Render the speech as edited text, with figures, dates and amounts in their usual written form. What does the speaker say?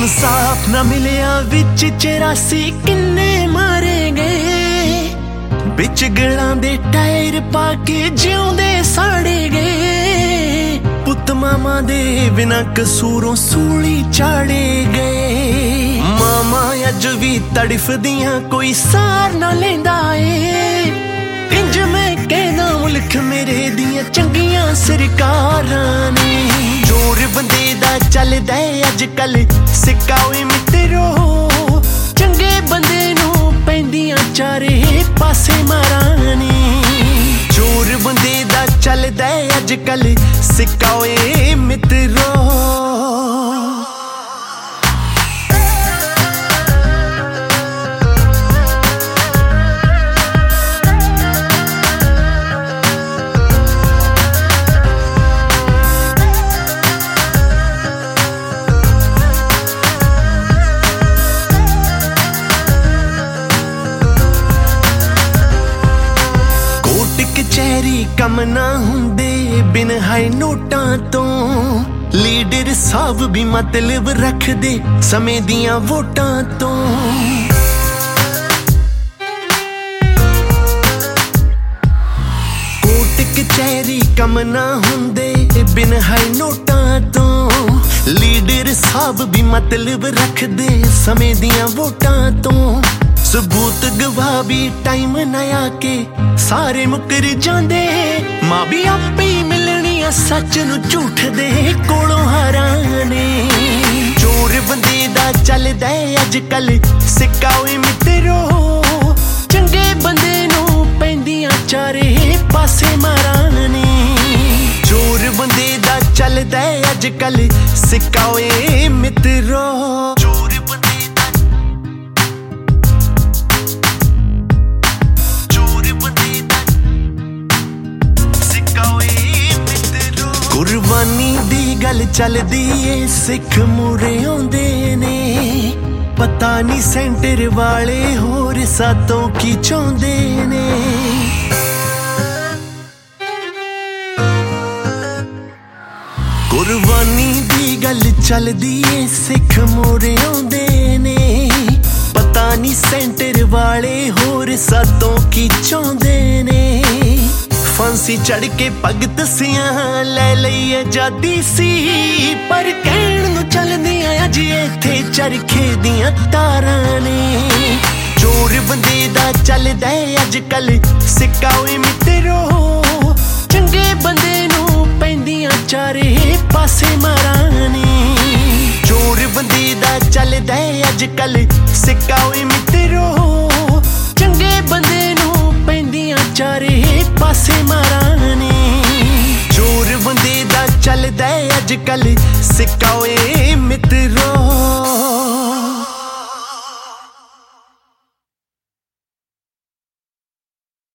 इंसाफ ना मिलिया विच 84 किन्ने मारे गए, बिच गलां दे टायर पाके जिउंदे साड़े गए। पुत मामा दे बिना कसूरों सूली चाड़े गए। मामा अज भी तड़फदियां कोई सार ना लेंदा ए। इंज मैं कहना मुल्क मेरे दियां चंगियां सरकारां ने। जोर बंदे दा चलदा अजकल सिक्का ओए मित्रो, चंगे बंदे नूं पैंदियां चारे पासे मारां ने। जोर बंदे दा चलदा अजकल सिक्का ओए मित्रो। कचहरी कम ना हुंदे बिन हाई नोटां तो। लीडर साहब भी मतलब रखदे समय दियां वोटां तो। कोर्ट कचहरी कम ना हुंदे बिन हाई नोटां तो। लीडर साहब भी मतलब रखदे समय दियां वोटां तो। सबूत गवाह भी टाइम ना आके सारे मुकर जांदे। मां भी आपे ही मिलनी आ सच नू झूठ दे कोलों हराने। चोर बंदे दा चलदा अजकल सिक्का ओए मित्रो, चंगे बंदे नू पैंदियां चारे पासे माराने। चोर बंदे दा चलदा अजकल सिक्का ओए मित्रो। कुर्बानी दी गल चलदी ए सिख मूरे आउंदे ने। पता नहीं सेंटर वाले होर सातों की चाहुंदे ने। कुर्बानी दी गल चलदी ए सिख मूरे आउंदे ने। पता नहीं सेंटर वाले होर सातों की चाहुंदे ने। फांसी चढ़ के पग दसियां ले लई आजादी सी, पर कहण नूं चलदियां अज इत्थे चरखे दियां तारां ने। चोर बंदे दा चलदा अजकल सिक्का ओए मित्रो, चंगे बंदे नूं पैंदियां चारे पासे मारां ने। चोर बंदे दा चलदा अजकल सिक्का ओए मित्रो, चंगे बंदे नूं पैंदियां चारे पासे मारां ने। चोर बंदे दा चलदा अजकल सिक्का ओए मित्रो।